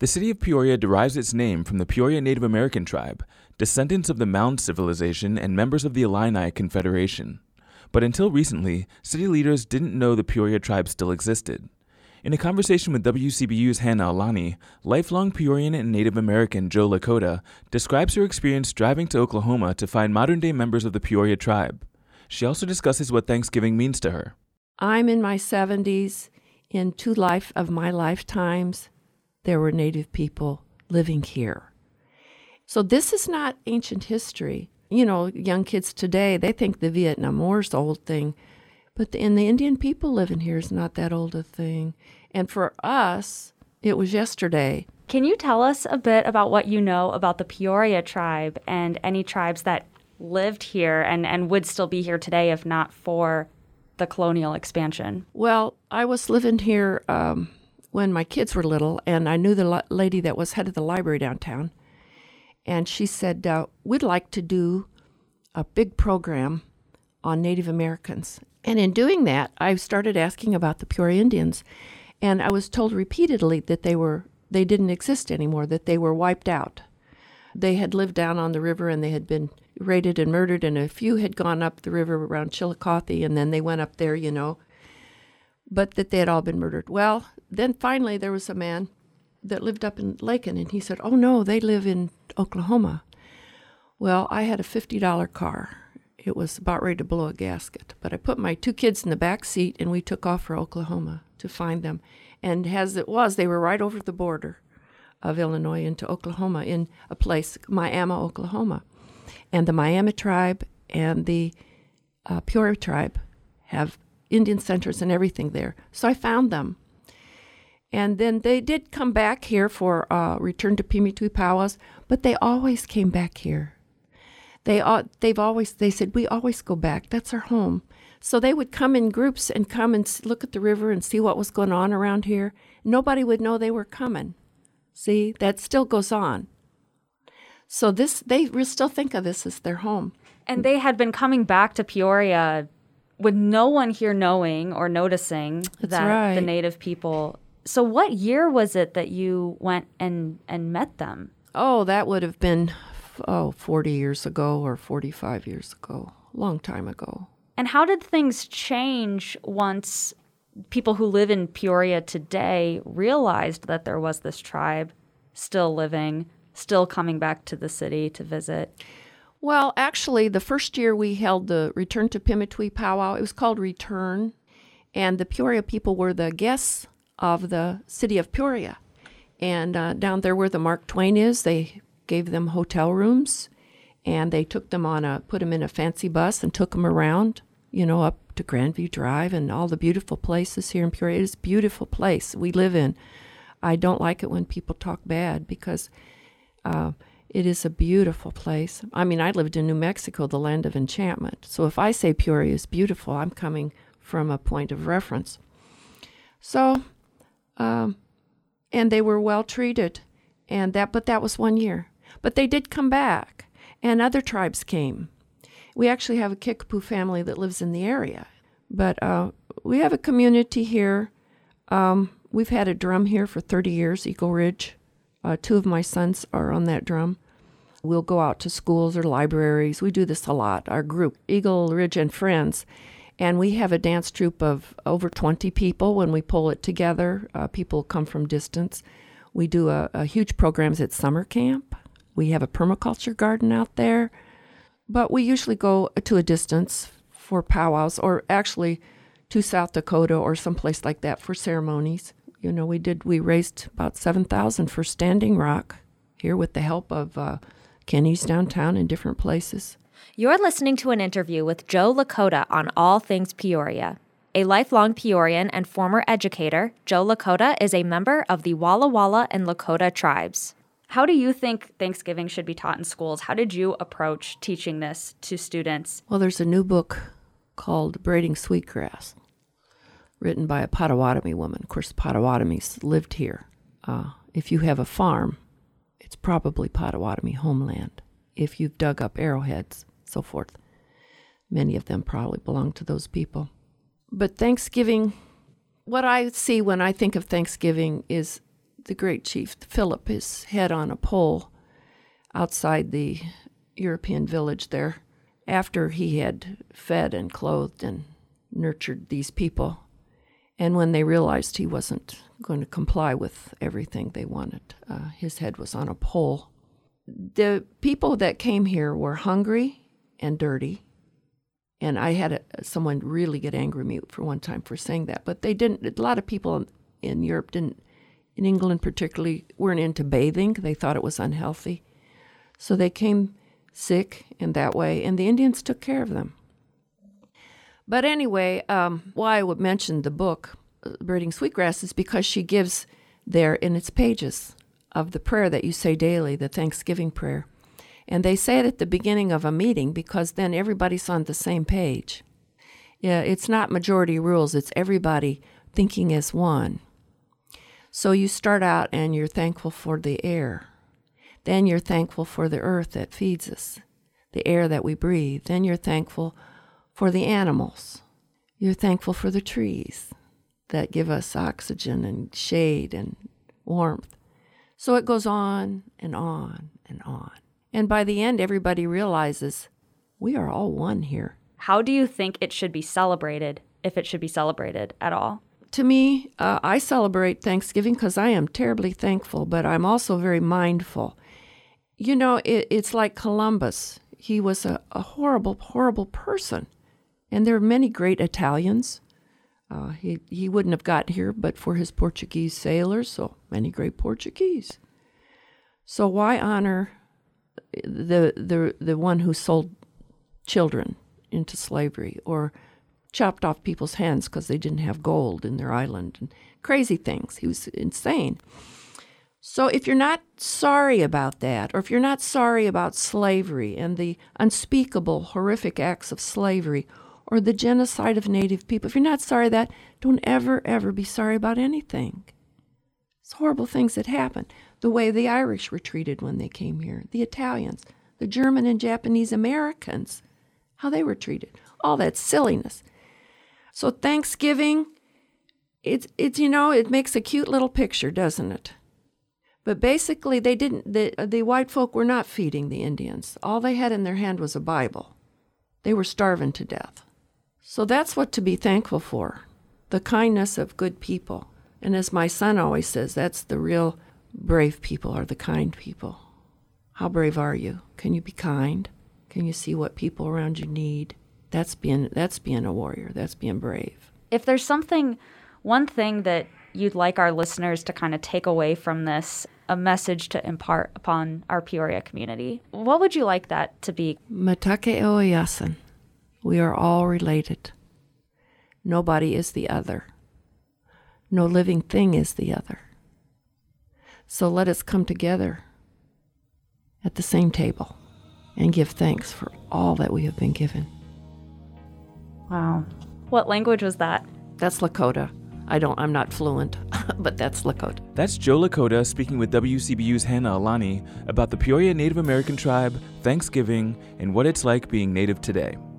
The city of Peoria derives its name from the Peoria Native American tribe, descendants of the Mound civilization and members of the Illini Confederation. But until recently, city leaders didn't know the Peoria tribe still existed. In a conversation with WCBU's Hannah Alani, lifelong Peorian and Native American Joe Lakota describes her experience driving to Oklahoma to find modern-day members of the Peoria tribe. She also discusses what Thanksgiving means to her. I'm in my 70s. In two of my lifetimes, there were Native people living here. So this is not ancient history. You know, young kids today, they think the Vietnam War's old thing. But the Indian people living here is not that old a thing. And for us, it was yesterday. Can you tell us a bit about what you know about the Peoria tribe and any tribes that lived here and would still be here today if not for the colonial expansion? Well, I was living here when my kids were little, and I knew the lady that was head of the library downtown. And she said, we'd like to do a big program on Native Americans. And in doing that, I started asking about the Peoria Indians. And I was told repeatedly that they didn't exist anymore, that they were wiped out. They had lived down on the river and they had been raided and murdered, and a few had gone up the river around Chillicothe, and then they went up there, but that they had all been murdered. Well, then finally there was a man that lived up in Lakin, and he said, oh no, they live in Oklahoma. Well, I had a $50 car. It was about ready to blow a gasket, but I put my two kids in the back seat, and we took off for Oklahoma to find them. And as it was, they were right over the border of Illinois into Oklahoma in a place, Miami, Oklahoma. And the Miami tribe and the Peoria tribe have Indian centers and everything there. So I found them. And then they did come back here for return to Pimitui powwows, but they always came back here. They said, we always go back. That's our home. So they would come in groups and come and look at the river and see what was going on around here. Nobody would know they were coming. See, that still goes on. So they still think of this as their home. And they had been coming back to Peoria with no one here knowing or noticing that the Native people. So what year was it that you went and met them? Oh, that would have been 40 years ago or 45 years ago, a long time ago. And how did things change once people who live in Peoria today realized that there was this tribe still living, still coming back to the city to visit? Well, actually, the first year we held the Return to Pimitui powwow, it was called Return, and the Peoria people were the guests of the city of Peoria. And down there where the Mark Twain is, they gave them hotel rooms, and they took them put them in a fancy bus and took them around, up to Grandview Drive and all the beautiful places here in Peoria. It is a beautiful place we live in. I don't like it when people talk bad because it is a beautiful place. I mean, I lived in New Mexico, the land of enchantment. So if I say Peoria is beautiful, I'm coming from a point of reference. So, and they were well treated, but that was 1 year. But they did come back, and other tribes came. We actually have a Kickapoo family that lives in the area, but we have a community here. We've had a drum here for 30 years, Eagle Ridge. Two of my sons are on that drum. We'll go out to schools or libraries. We do this a lot, our group, Eagle Ridge and Friends. And we have a dance troupe of over 20 people when we pull it together. People come from distance. We do a huge programs at summer camp. We have a permaculture garden out there. But we usually go to a distance for powwows, or actually to South Dakota or someplace like that for ceremonies. We raised about $7,000 for Standing Rock here with the help of Kenny's downtown and different places. You're listening to an interview with Joe Lakota on all things Peoria. A lifelong Peorian and former educator, Joe Lakota is a member of the Walla Walla and Lakota tribes. How do you think Thanksgiving should be taught in schools? How did you approach teaching this to students? Well, there's a new book called Braiding Sweetgrass, written by a Potawatomi woman. Of course, the Potawatomis lived here. If you have a farm, it's probably Potawatomi homeland. If you've dug up arrowheads, so forth, many of them probably belong to those people. But Thanksgiving, what I see when I think of Thanksgiving is the great chief Philip his head on a pole outside the European village there after he had fed and clothed and nurtured these people. And when they realized he wasn't going to comply with everything they wanted, his head was on a pole. The people that came here were hungry and dirty. And I had someone really get angry at me for one time for saying that. But they didn't, a lot of people in Europe didn't, in England particularly, weren't into bathing. They thought it was unhealthy. So they came sick in that way, and the Indians took care of them. But anyway, why I would mention the book, Braiding Sweetgrass, is because she gives there in its pages of the prayer that you say daily, the Thanksgiving prayer. And they say it at the beginning of a meeting because then everybody's on the same page. Yeah, it's not majority rules, it's everybody thinking as one. So you start out and you're thankful for the air. Then you're thankful for the earth that feeds us, the air that we breathe. Then you're thankful for the animals. You're thankful for the trees that give us oxygen and shade and warmth. So it goes on and on and on. And by the end, everybody realizes we are all one here. How do you think it should be celebrated, if it should be celebrated at all? To me, I celebrate Thanksgiving because I am terribly thankful, but I'm also very mindful. You know, it's like Columbus. He was a horrible, horrible person. And there are many great Italians. He wouldn't have got here but for his Portuguese sailors, so many great Portuguese. So why honor the one who sold children into slavery or chopped off people's hands because they didn't have gold in their island and crazy things? He was insane. So if you're not sorry about that, or if you're not sorry about slavery and the unspeakable, horrific acts of slavery or the genocide of Native people, if you're not sorry that, don't ever, ever be sorry about anything. It's horrible things that happen. The way the Irish were treated when they came here, the Italians, the German and Japanese Americans, how they were treated, all that silliness. So Thanksgiving, it's you know, it makes a cute little picture, doesn't it? But basically, the white folk were not feeding the Indians. All they had in their hand was a Bible. They were starving to death. So that's what to be thankful for, the kindness of good people. And as my son always says, that's the real brave people are the kind people. How brave are you? Can you be kind? Can you see what people around you need? That's being a warrior. That's being brave. If there's one thing that you'd like our listeners to kind of take away from this, a message to impart upon our Peoria community, what would you like that to be? Matake oyasan. We are all related. Nobody is the other. No living thing is the other. So let us come together at the same table and give thanks for all that we have been given. Wow. What language was that? That's Lakota. I'm not fluent, but that's Lakota. That's Jo Lakota speaking with WCBU's Hannah Alani about the Peoria Native American tribe, Thanksgiving, and what it's like being Native today.